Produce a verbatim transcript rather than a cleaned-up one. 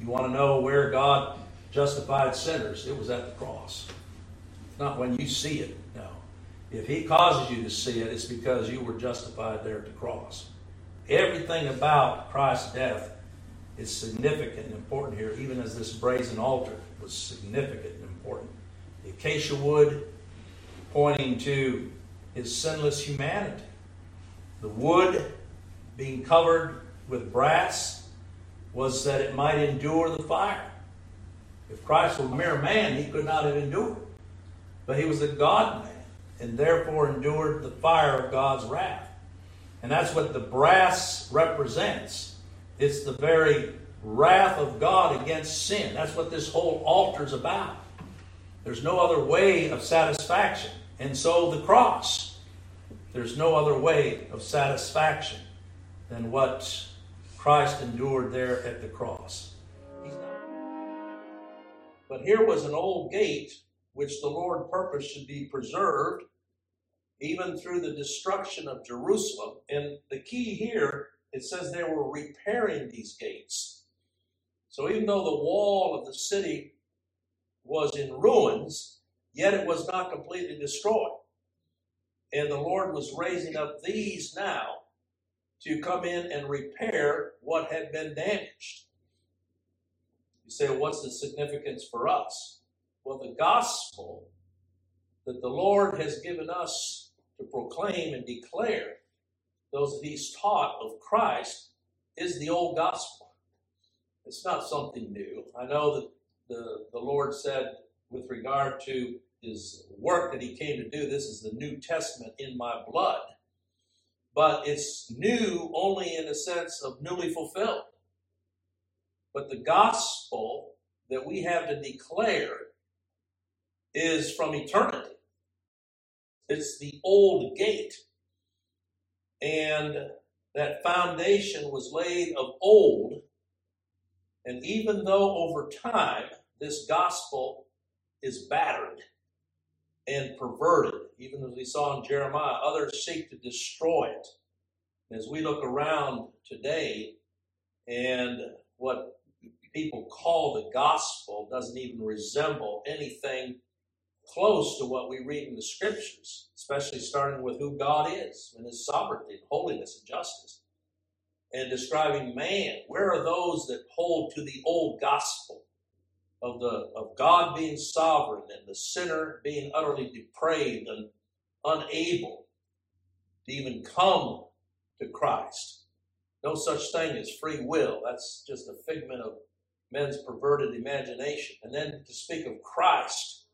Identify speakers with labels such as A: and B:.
A: You want to know where God justified sinners? It was at the cross. Not when you see it, no. If he causes you to see it, it's because you were justified there at the cross. Everything about Christ's death is significant and important here, even as this brazen altar was significant and important. The acacia wood pointing to his sinless humanity. The wood being covered with brass was that it might endure the fire. If Christ were a mere man, he could not have endured. But he was a God-man, and therefore endured the fire of God's wrath. And that's what the brass represents. It's the very wrath of God against sin. That's what this whole altar is about. There's no other way of satisfaction. And so the cross. There's no other way of satisfaction than what Christ endured there at the cross. But here was an old gate which the Lord purposed should be preserved even through the destruction of Jerusalem. And the key here, it says they were repairing these gates. So even though the wall of the city was in ruins, yet it was not completely destroyed. And the Lord was raising up these now to come in and repair what had been damaged. You say, well, what's the significance for us? Well, the gospel that the Lord has given us to proclaim and declare, those that he's taught of Christ, is the old gospel. It's not something new. I know that the, the Lord said with regard to his work that he came to do, this is the New Testament in my blood. But it's new only in the sense of newly fulfilled. But the gospel that we have to declare is from eternity. It's the old gate. And that foundation was laid of old. And even though over time this gospel is battered and perverted, even as we saw in Jeremiah, others seek to destroy it. As we look around today, and what people call the gospel doesn't even resemble anything close to what we read in the scriptures, especially starting with who God is and his sovereignty and holiness and justice, and describing man. Where are those that hold to the old gospel of the of God being sovereign and the sinner being utterly depraved and unable to even come to Christ? No such thing as free will. That's just a figment of men's perverted imagination. And then to speak of Christ